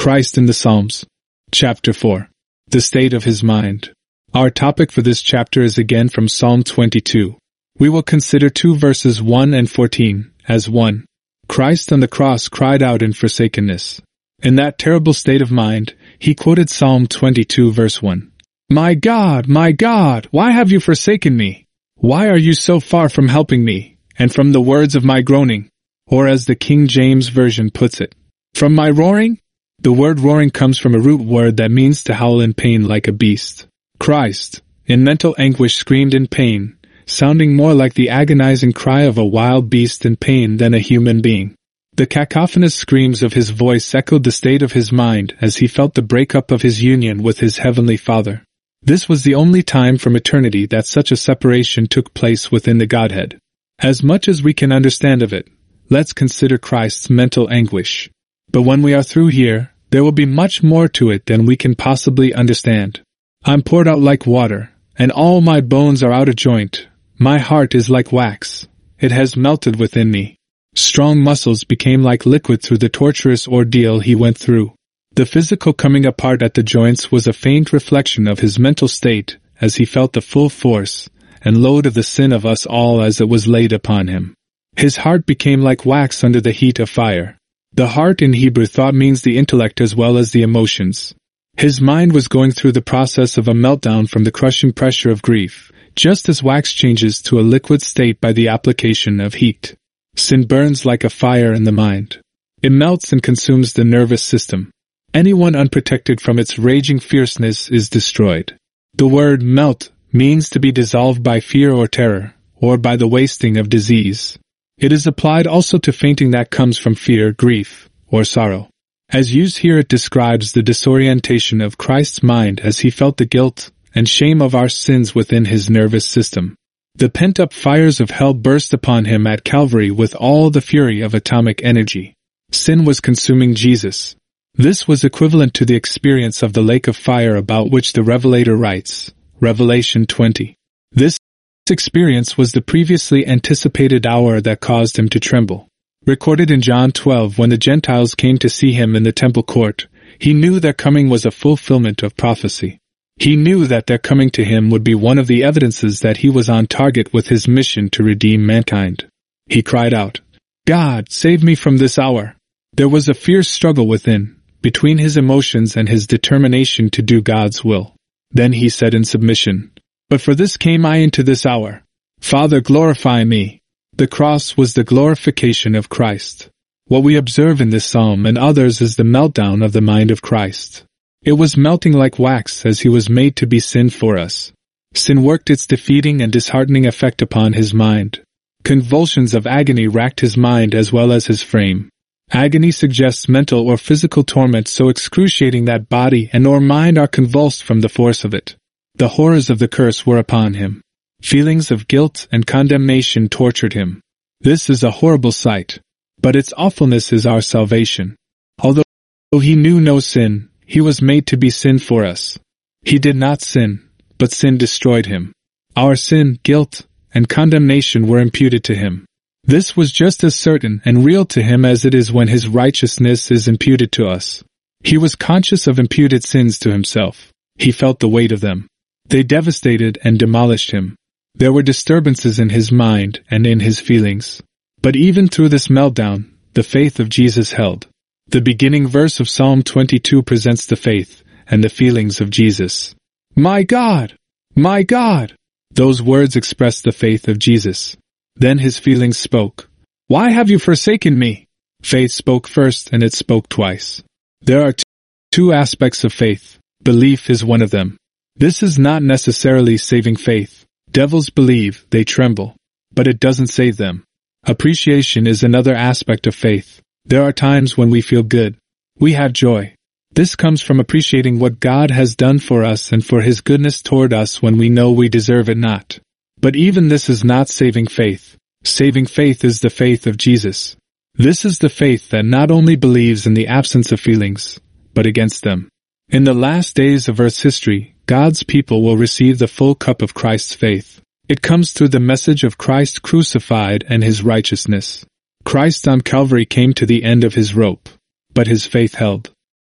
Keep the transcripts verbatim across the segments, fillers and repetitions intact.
Christ in the Psalms. Chapter four. The State of His Mind. Our topic for this chapter is again from Psalm twenty-two. We will consider two verses one and fourteen, as one. Christ on the cross cried out in forsakenness. In that terrible state of mind, he quoted Psalm twenty-two verse one. My God, my God, why have you forsaken me? Why are you so far from helping me, and from the words of my groaning? Or as the King James Version puts it, from my roaring? The word roaring comes from a root word that means to howl in pain like a beast. Christ, in mental anguish, screamed in pain, sounding more like the agonizing cry of a wild beast in pain than a human being. The cacophonous screams of his voice echoed the state of his mind as he felt the breakup of his union with his heavenly Father. This was the only time from eternity that such a separation took place within the Godhead. As much as we can understand of it, let's consider Christ's mental anguish. But when we are through here, there will be much more to it than we can possibly understand. I'm poured out like water, and all my bones are out of joint. My heart is like wax. It has melted within me. Strong muscles became like liquid through the torturous ordeal he went through. The physical coming apart at the joints was a faint reflection of his mental state as he felt the full force and load of the sin of us all as it was laid upon him. His heart became like wax under the heat of fire. The heart in Hebrew thought means the intellect as well as the emotions. His mind was going through the process of a meltdown from the crushing pressure of grief, just as wax changes to a liquid state by the application of heat. Sin burns like a fire in the mind. It melts and consumes the nervous system. Anyone unprotected from its raging fierceness is destroyed. The word melt means to be dissolved by fear or terror, or by the wasting of disease. It is applied also to fainting that comes from fear, grief, or sorrow. As used here, it describes the disorientation of Christ's mind as he felt the guilt and shame of our sins within his nervous system. The pent-up fires of hell burst upon him at Calvary with all the fury of atomic energy. Sin was consuming Jesus. This was equivalent to the experience of the lake of fire about which the Revelator writes, Revelation twenty. This experience was the previously anticipated hour that caused him to tremble. Recorded in John twelve, when the Gentiles came to see him in the temple court, he knew their coming was a fulfillment of prophecy. He knew that their coming to him would be one of the evidences that he was on target with his mission to redeem mankind. He cried out, God, save me from this hour. There was a fierce struggle within, between his emotions and his determination to do God's will. Then he said in submission, But for this came I into this hour. Father, glorify me. The cross was the glorification of Christ. What we observe in this psalm and others is the meltdown of the mind of Christ. It was melting like wax as he was made to be sin for us. Sin worked its defeating and disheartening effect upon his mind. Convulsions of agony racked his mind as well as his frame. Agony suggests mental or physical torment so excruciating that body and or mind are convulsed from the force of it. The horrors of the curse were upon him. Feelings of guilt and condemnation tortured him. This is a horrible sight, but its awfulness is our salvation. Although he knew no sin, he was made to be sin for us. He did not sin, but sin destroyed him. Our sin, guilt, and condemnation were imputed to him. This was just as certain and real to him as it is when his righteousness is imputed to us. He was conscious of imputed sins to himself. He felt the weight of them. They devastated and demolished him. There were disturbances in his mind and in his feelings. But even through this meltdown, the faith of Jesus held. The beginning verse of Psalm twenty-two presents the faith and the feelings of Jesus. My God! My God! Those words express the faith of Jesus. Then his feelings spoke. Why have you forsaken me? Faith spoke first and it spoke twice. There are two aspects of faith. Belief is one of them. This is not necessarily saving faith. Devils believe, they tremble. But it doesn't save them. Appreciation is another aspect of faith. There are times when we feel good. We have joy. This comes from appreciating what God has done for us and for His goodness toward us when we know we deserve it not. But even this is not saving faith. Saving faith is the faith of Jesus. This is the faith that not only believes in the absence of feelings, but against them. In the last days of Earth's history, God's people will receive the full cup of Christ's faith. It comes through the message of Christ crucified and His righteousness. Christ on Calvary came to the end of His rope, but His faith held.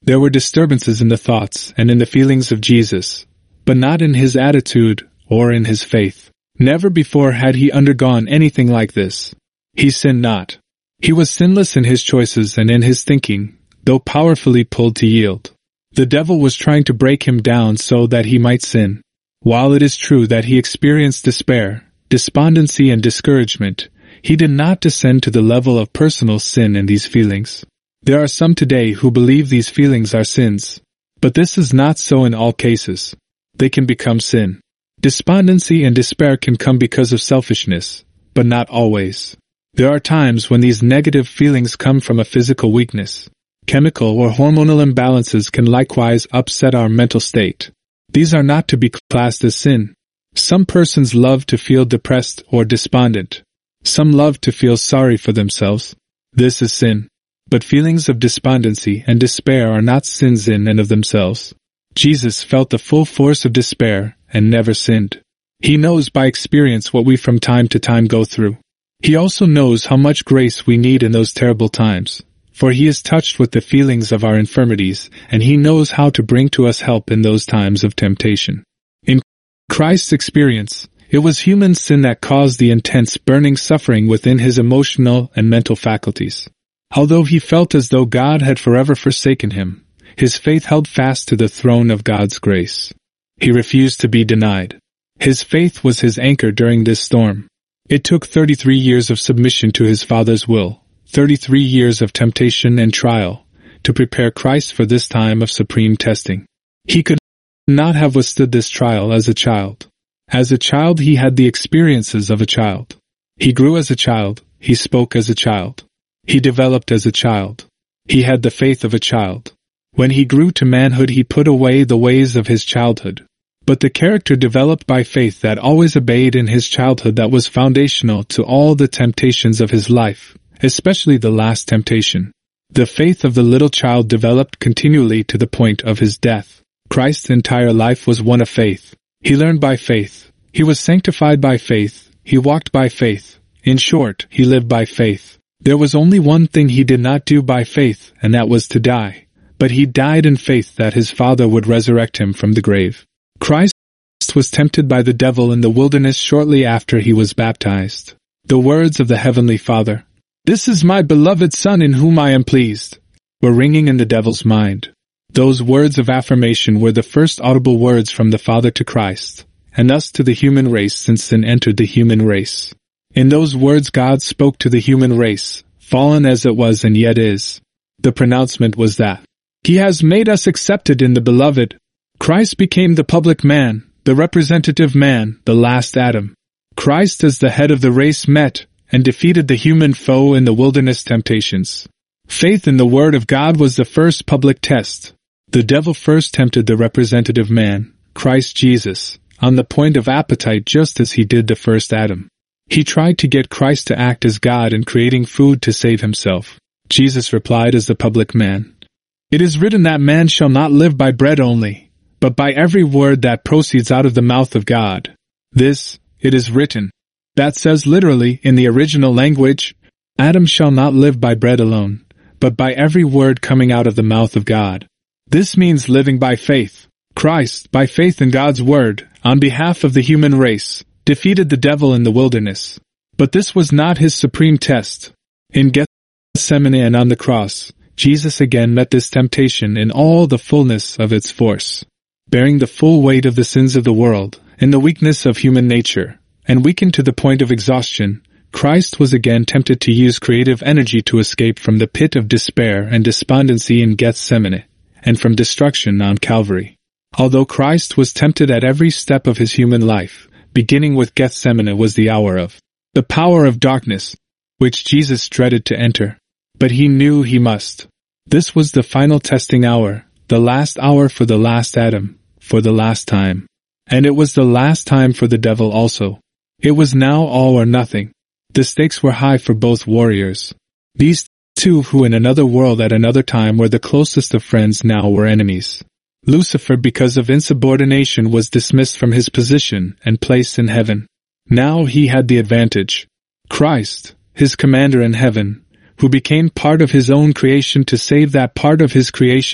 There were disturbances in the thoughts and in the feelings of Jesus, but not in his attitude or in his faith. Never before had he undergone anything like this. He sinned not. He was sinless in his choices and in his thinking, though powerfully pulled to yield. The devil was trying to break him down so that he might sin. While it is true that he experienced despair, despondency and discouragement, he did not descend to the level of personal sin in these feelings. There are some today who believe these feelings are sins, but this is not so in all cases. They can become sin. Despondency and despair can come because of selfishness, but not always. There are times when these negative feelings come from a physical weakness. Chemical or hormonal imbalances can likewise upset our mental state. These are not to be classed as sin. Some persons love to feel depressed or despondent. Some love to feel sorry for themselves. This is sin. But feelings of despondency and despair are not sins in and of themselves. Jesus felt the full force of despair and never sinned. He knows by experience what we from time to time go through. He also knows how much grace we need in those terrible times, for he is touched with the feelings of our infirmities, and he knows how to bring to us help in those times of temptation. In Christ's experience, it was human sin that caused the intense burning suffering within his emotional and mental faculties. Although he felt as though God had forever forsaken him, his faith held fast to the throne of God's grace. He refused to be denied. His faith was his anchor during this storm. It took thirty-three years of submission to his Father's will, thirty-three years of temptation and trial, to prepare Christ for this time of supreme testing. He could not have withstood this trial as a child. As a child he had the experiences of a child. He grew as a child, he spoke as a child. He developed as a child. He had the faith of a child. When he grew to manhood he put away the ways of his childhood. But the character developed by faith that always obeyed in his childhood that was foundational to all the temptations of his life, especially the last temptation. The faith of the little child developed continually to the point of his death. Christ's entire life was one of faith. He learned by faith. He was sanctified by faith. He walked by faith. In short, he lived by faith. There was only one thing he did not do by faith, and that was to die. But he died in faith that his Father would resurrect him from the grave. Christ was tempted by the devil in the wilderness shortly after he was baptized. The words of the Heavenly Father, "This is my beloved Son in whom I am pleased," were ringing in the devil's mind. Those words of affirmation were the first audible words from the Father to Christ, and thus to the human race since sin entered the human race. In those words God spoke to the human race, fallen as it was and yet is. The pronouncement was that, "He has made us accepted in the Beloved." Christ became the public man, the representative man, the last Adam. Christ as the head of the race met and defeated the human foe in the wilderness temptations. Faith in the Word of God was the first public test. The devil first tempted the representative man, Christ Jesus, on the point of appetite just as he did the first Adam. He tried to get Christ to act as God in creating food to save himself. Jesus replied as the public man, "It is written that man shall not live by bread only, but by every word that proceeds out of the mouth of God." This, "it is written," that says literally in the original language, Adam shall not live by bread alone, but by every word coming out of the mouth of God. This means living by faith. Christ, by faith in God's word, on behalf of the human race, defeated the devil in the wilderness. But this was not his supreme test. In Gethsemane and on the cross, Jesus again met this temptation in all the fullness of its force. Bearing the full weight of the sins of the world, and the weakness of human nature, and weakened to the point of exhaustion, Christ was again tempted to use creative energy to escape from the pit of despair and despondency in Gethsemane, and from destruction on Calvary. Although Christ was tempted at every step of his human life, beginning with Gethsemane was the hour of the power of darkness, which Jesus dreaded to enter. But he knew he must. This was the final testing hour, the last hour for the last Adam, for the last time. And it was the last time for the devil also. It was now all or nothing. The stakes were high for both warriors. These two who in another world at another time were the closest of friends now were enemies. Lucifer, because of insubordination, was dismissed from his position and placed in heaven. Now he had the advantage. Christ, his commander in heaven, who became part of his own creation to save that part of his creation,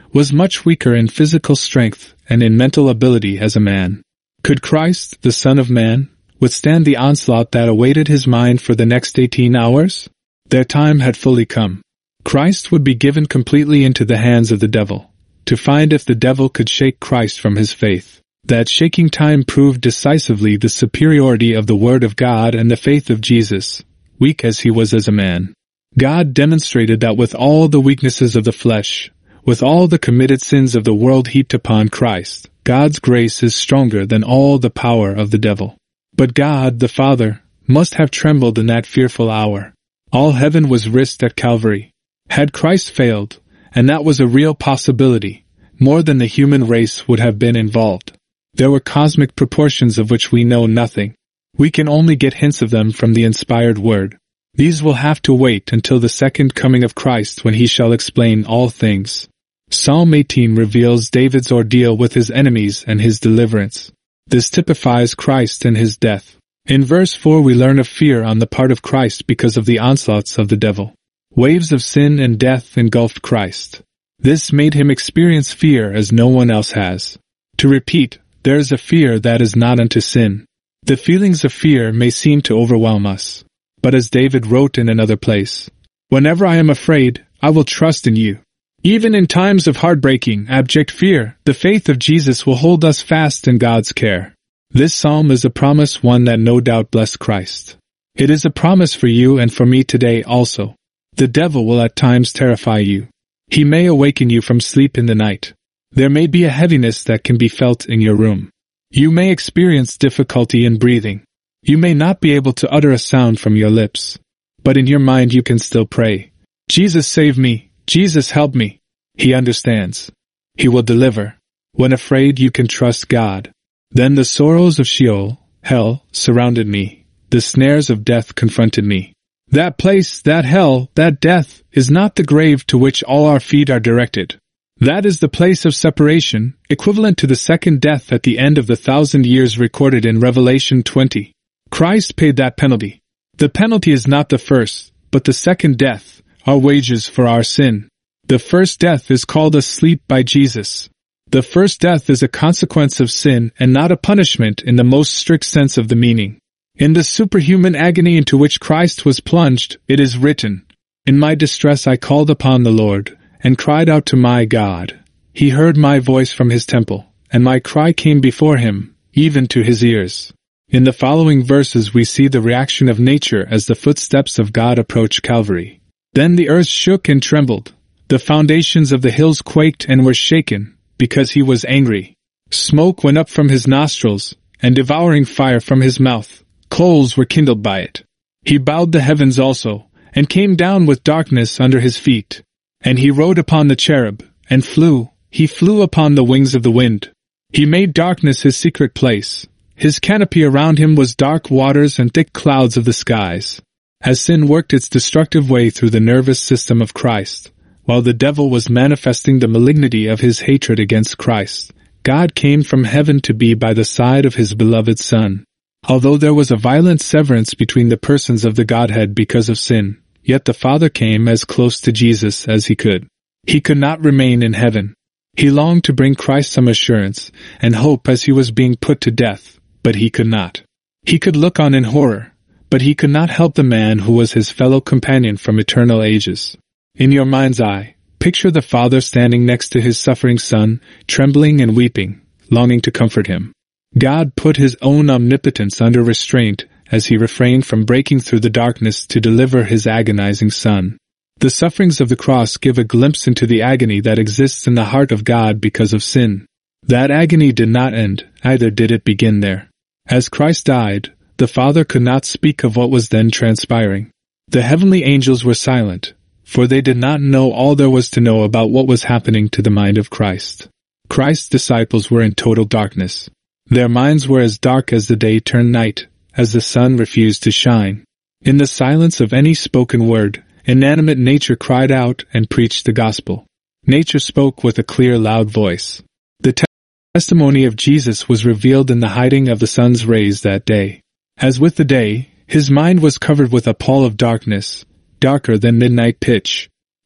was much weaker in physical strength and in mental ability as a man. Could Christ, the Son of Man, withstand the onslaught that awaited his mind for the next eighteen hours? Their time had fully come. Christ would be given completely into the hands of the devil, to find if the devil could shake Christ from his faith. That shaking time proved decisively the superiority of the Word of God and the faith of Jesus, weak as he was as a man. God demonstrated that with all the weaknesses of the flesh, with all the committed sins of the world heaped upon Christ, God's grace is stronger than all the power of the devil. But God, the Father, must have trembled in that fearful hour. All heaven was risked at Calvary. Had Christ failed, and that was a real possibility, more than the human race would have been involved. There were cosmic proportions of which we know nothing. We can only get hints of them from the inspired Word. These will have to wait until the second coming of Christ, when he shall explain all things. Psalm eighteen reveals David's ordeal with his enemies and his deliverance. This typifies Christ and his death. In verse four we learn of fear on the part of Christ because of the onslaughts of the devil. Waves of sin and death engulfed Christ. This made him experience fear as no one else has. To repeat, there is a fear that is not unto sin. The feelings of fear may seem to overwhelm us. But as David wrote in another place, "Whenever I am afraid, I will trust in you." Even in times of heartbreaking, abject fear, the faith of Jesus will hold us fast in God's care. This psalm is a promise, one that no doubt blessed Christ. It is a promise for you and for me today also. The devil will at times terrify you. He may awaken you from sleep in the night. There may be a heaviness that can be felt in your room. You may experience difficulty in breathing. You may not be able to utter a sound from your lips. But in your mind you can still pray, "Jesus save me, Jesus help me." He understands. He will deliver. When afraid you can trust God. Then the sorrows of Sheol, hell, surrounded me. The snares of death confronted me. That place, that hell, that death, is not the grave to which all our feet are directed. That is the place of separation, equivalent to the second death at the end of the thousand years recorded in Revelation twenty. Christ paid that penalty. The penalty is not the first, but the second death, our wages for our sin. The first death is called a sleep by Jesus. The first death is a consequence of sin and not a punishment in the most strict sense of the meaning. In the superhuman agony into which Christ was plunged, it is written, "In my distress I called upon the Lord, and cried out to my God. He heard my voice from his temple, and my cry came before him, even to his ears." In the following verses we see the reaction of nature as the footsteps of God approach Calvary. Then the earth shook and trembled. The foundations of the hills quaked and were shaken, because he was angry. Smoke went up from his nostrils, and devouring fire from his mouth. Coals were kindled by it. He bowed the heavens also, and came down with darkness under his feet. And he rode upon the cherub, and flew. He flew upon the wings of the wind. He made darkness his secret place. His canopy around him was dark waters and thick clouds of the skies. As sin worked its destructive way through the nervous system of Christ, while the devil was manifesting the malignity of his hatred against Christ, God came from heaven to be by the side of his beloved Son. Although there was a violent severance between the persons of the Godhead because of sin, yet the Father came as close to Jesus as he could. He could not remain in heaven. He longed to bring Christ some assurance and hope as he was being put to death, but he could not. He could look on in horror, but he could not help the man who was his fellow companion from eternal ages. In your mind's eye, picture the Father standing next to his suffering Son, trembling and weeping, longing to comfort him. God put his own omnipotence under restraint as he refrained from breaking through the darkness to deliver his agonizing Son. The sufferings of the cross give a glimpse into the agony that exists in the heart of God because of sin. That agony did not end, either did it begin there. As Christ died, the Father could not speak of what was then transpiring. The heavenly angels were silent, for they did not know all there was to know about what was happening to the mind of Christ. Christ's disciples were in total darkness. Their minds were as dark as the day turned night, as the sun refused to shine. In the silence of any spoken word, inanimate nature cried out and preached the gospel. Nature spoke with a clear, loud voice. The te- testimony of Jesus was revealed in the hiding of the sun's rays that day. As with the day, his mind was covered with a pall of darkness, darker than midnight pitch.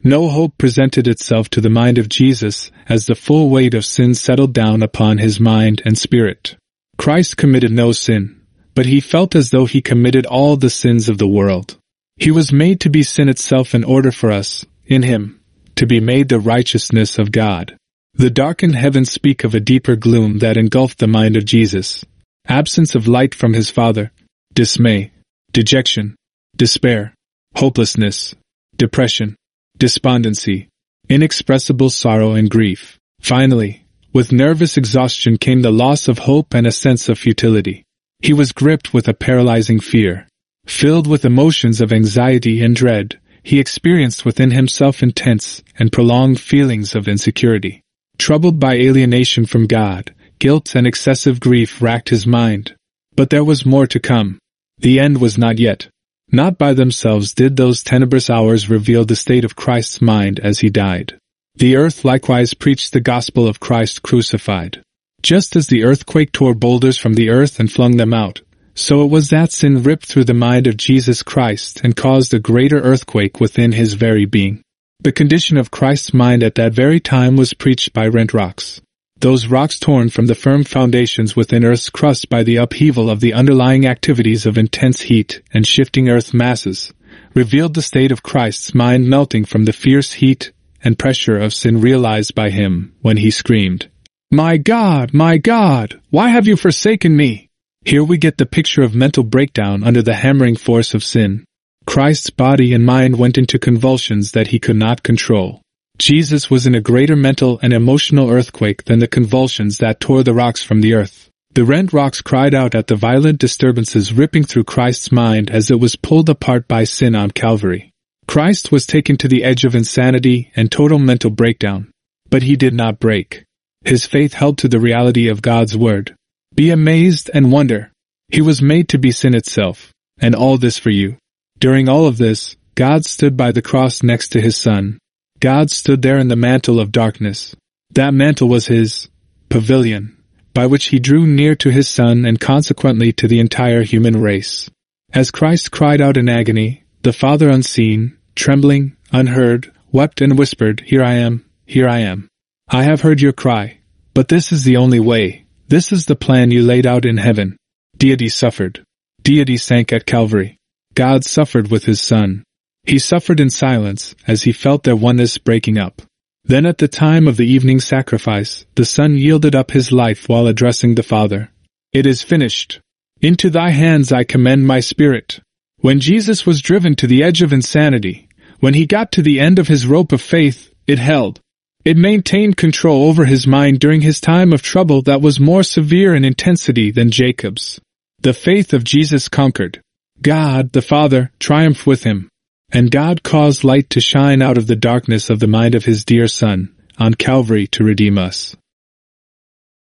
No hope presented itself to the mind of Jesus as the full weight of sin settled down upon his mind and spirit. Christ committed no sin, but he felt as though he committed all the sins of the world. He was made to be sin itself in order for us, in him, to be made the righteousness of God. The darkened heavens speak of a deeper gloom that engulfed the mind of Jesus. Absence of light from his Father, dismay, dejection, despair, hopelessness, depression, despondency, inexpressible sorrow and grief. Finally, with nervous exhaustion came the loss of hope and a sense of futility. He was gripped with a paralyzing fear. Filled with emotions of anxiety and dread, he experienced within himself intense and prolonged feelings of insecurity. Troubled by alienation from God, guilt and excessive grief racked his mind. But there was more to come. The end was not yet. Not by themselves did those tenebrous hours reveal the state of Christ's mind as he died. The earth likewise preached the gospel of Christ crucified. Just as the earthquake tore boulders from the earth and flung them out, so it was that sin ripped through the mind of Jesus Christ and caused a greater earthquake within his very being. The condition of Christ's mind at that very time was preached by rent rocks. Those rocks torn from the firm foundations within Earth's crust by the upheaval of the underlying activities of intense heat and shifting Earth masses, revealed the state of Christ's mind melting from the fierce heat and pressure of sin realized by him when he screamed, "My God, my God, why have you forsaken me?" Here we get the picture of mental breakdown under the hammering force of sin. Christ's body and mind went into convulsions that he could not control. Jesus was in a greater mental and emotional earthquake than the convulsions that tore the rocks from the earth. The rent rocks cried out at the violent disturbances ripping through Christ's mind as it was pulled apart by sin on Calvary. Christ was taken to the edge of insanity and total mental breakdown. But he did not break. His faith held to the reality of God's word. Be amazed and wonder. He was made to be sin itself, and all this for you. During all of this, God stood by the cross next to his Son. God stood there in the mantle of darkness. That mantle was his pavilion, by which he drew near to his Son and consequently to the entire human race. As Christ cried out in agony, the Father unseen, trembling, unheard, wept and whispered, "Here I am, here I am. I have heard your cry, but this is the only way. This is the plan you laid out in heaven." Deity suffered. Deity sank at Calvary. God suffered with his Son. He suffered in silence as he felt their oneness breaking up. Then at the time of the evening sacrifice, the Son yielded up his life while addressing the Father. "It is finished. Into thy hands I commend my spirit." When Jesus was driven to the edge of insanity, when he got to the end of his rope of faith, it held. It maintained control over his mind during his time of trouble that was more severe in intensity than Jacob's. The faith of Jesus conquered. God, the Father, triumphed with him. And God caused light to shine out of the darkness of the mind of his dear Son, on Calvary to redeem us.